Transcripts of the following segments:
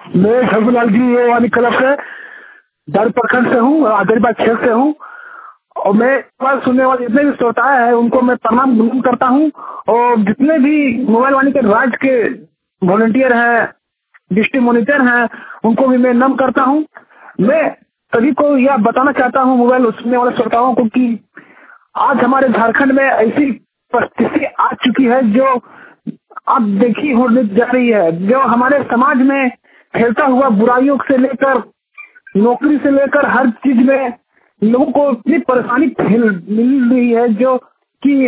मैं शंभूलाल जी ये वाली क्लब से दर प्रखंड से हूँ, हजारीबाग क्षेत्र से हूँ। और मैं आवाज सुनने वाले जितने भी श्रोताएं हैं उनको मैं प्रणाम करता हूँ। और जितने भी मोबाइल वाणी के राज्य के वॉलंटियर हैं, डिस्ट्रिक्ट मॉनिटर हैं, उनको भी मैं नम करता हूँ। मैं सभी को यह बताना चाहता हूँ मोबाइल सुनने वाले श्रोताओं को कि आज हमारे झारखंड में ऐसी परिस्थिति आ चुकी है जो आप देखी होने जा रही है, जो हमारे समाज में फैलता हुआ बुराइयों से लेकर नौकरी से लेकर हर चीज में लोगों को इतनी परेशानी मिल रही है जो कि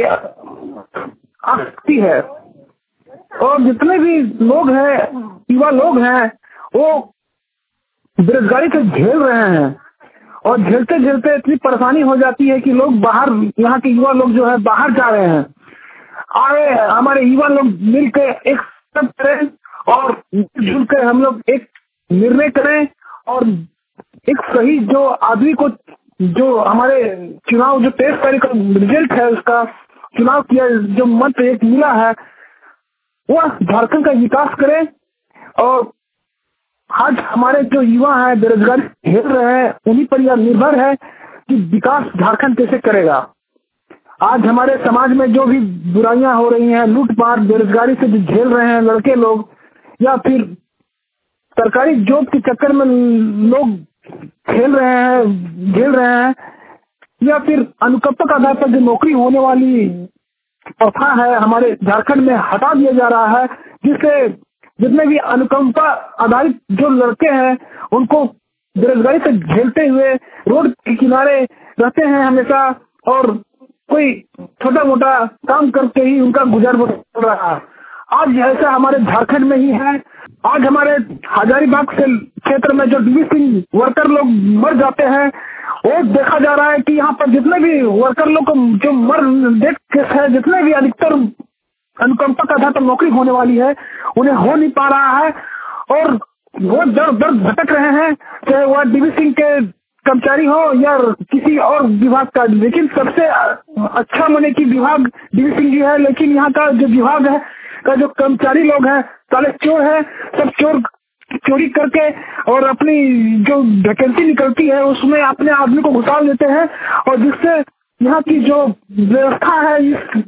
आ सकती है। और जितने भी लोग हैं, युवा लोग हैं, वो बेरोजगारी से झेल रहे हैं और झेलते झेलते इतनी परेशानी हो जाती है कि लोग बाहर, यहाँ के युवा लोग जो है बाहर जा रहे हैं। आए हमारे युवा लोग मिलकर एक सब करें और मिलजुल कर हम लोग एक निर्णय करें और एक सही जो आदमी को, जो हमारे चुनाव जो 23 तारीख का रिजल्ट है उसका चुनाव किया, जो मत एक मिला है, वह झारखंड का विकास करें। और आज हमारे जो युवा हैं बेरोजगारी झेल रहे हैं, उन्हीं पर यह निर्भर है कि विकास झारखंड कैसे करेगा। आज हमारे समाज में जो भी बुराइयां हो रही हैं, लूटपाट, बेरोजगारी से जो झेल रहे हैं लड़के लोग, या फिर सरकारी जॉब के चक्कर में लोग झेल रहे हैं, या फिर अनुकंपा के आधार पर जो नौकरी होने वाली प्रथा है हमारे झारखंड में हटा दिया जा रहा है, जिससे जितने भी अनुकंपा आधारित जो लड़के हैं उनको बेरोजगारी से झेलते हुए रोड के किनारे रहते हैं हमेशा, और कोई छोटा मोटा काम करके ही उनका गुजर बसर रहा है। आज ऐसा हमारे झारखंड में ही है। आज हमारे हजारीबाग से क्षेत्र में जो डीवीसी वर्कर लोग मर जाते हैं, वो देखा जा रहा है कि यहाँ पर जितने भी वर्कर लोग को जो मर डेथ केस है, जितने भी अधिकतर अनुकंपा का आधार पर नौकरी होने वाली है, उन्हें हो नहीं पा रहा है और वो दर दर भटक रहे हैं, चाहे वह डीवीसी के कर्मचारी हो या किसी और विभाग का। लेकिन सबसे अच्छा मने की विभाग डीवीसी जी है, लेकिन यहाँ का जो विभाग है का जो कर्मचारी लोग हैं साले चोर है, सब चोरी करके और अपनी जो वैकेंसी निकलती है उसमें अपने आदमी को घुसा लेते हैं, और जिससे यहाँ की जो व्यवस्था है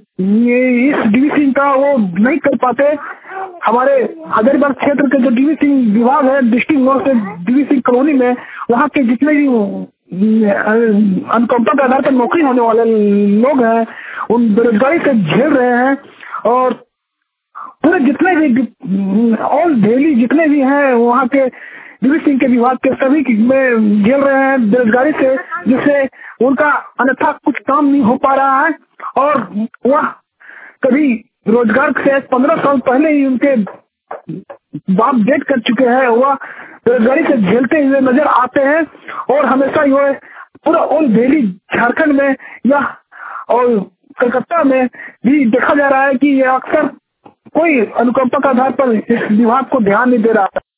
इस डीवीसी का वो नहीं कर पाते। हमारे हजारीबाग क्षेत्र के जो डीवीसी विभाग है, डिस्ट्रिक्ट नॉर्थ से डीवीसी कॉलोनी में, वहाँ के जितने भी अनुकंपा के आधार पर नौकरी होने वाले लोग हैं उन बेरोजगारी से झेल रहे हैं। और पूरे जितने भी ऑल दिल्ली जितने भी हैं वहाँ के डीवीसी के विभाग के सभी में झेल रहे हैं बेरोजगारी से, जिससे उनका अन्यथा कुछ काम नहीं हो पा रहा है। और वह कभी रोजगार से 15 साल पहले ही उनके बाप डेट कर चुके हैं, वह बेरोजगारी से झेलते हुए नजर आते हैं। और हमेशा ये पूरा ऑल दिल्ली झारखंड में या और कलकत्ता में भी देखा जा रहा है कि ये अक्सर कोई अनुकंपा के आधार पर इस विभाग को ध्यान नहीं दे रहा है।